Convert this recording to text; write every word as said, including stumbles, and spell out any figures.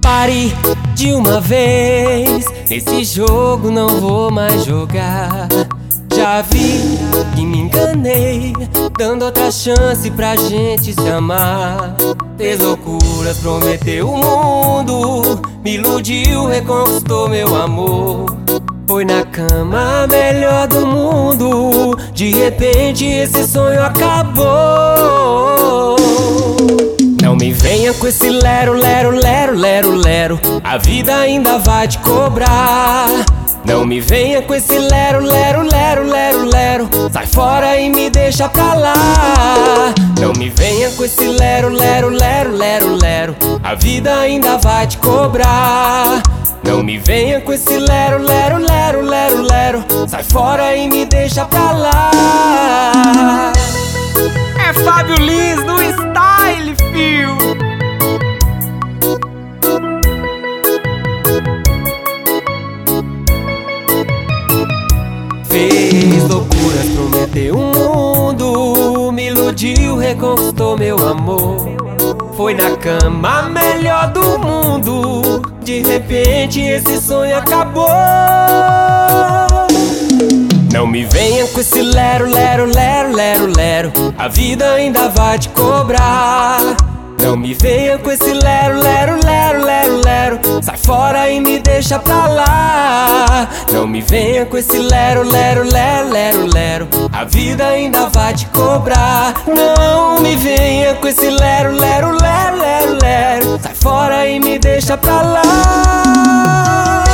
Pare de uma vez, nesse jogo não vou mais jogar. Já vi que me enganei, dando outra chance pra gente se amar. Fez loucuras, prometeu o mundo, me iludiu, reconquistou meu amor. Foi na cama melhor do mundo, de repente esse sonho acabou. Não me venha com esse lero, lero, lero, lero, lero, a vida ainda vai te cobrar. Não me venha com esse lero, lero, lero, lero, lero, sai fora e me deixa pra lá. Não me venha com esse lero, lero, lero, lero, lero, a vida ainda vai te cobrar. Não me venha com esse lero, lero, lero, lero, lero, sai fora e me deixa pra lá. É Fábio Lins no Style, fio. Fez loucuras, prometeu um mundo, me iludiu, reconquistou meu amor. Foi na cama melhor do mundo, de repente esse sonho acabou. Não me venha com esse lero, lero, lero, lero, lero, a vida ainda vai te cobrar. Não me venha com esse lero, lero, lero, lero, lero, sai fora e me deixa pra lá. Não me venha com esse lero, lero, lero, lero, lero, a vida ainda vai te cobrar. Não me venha com esse lero, lero, lero, lero, lero, sai fora e me deixa pra lá.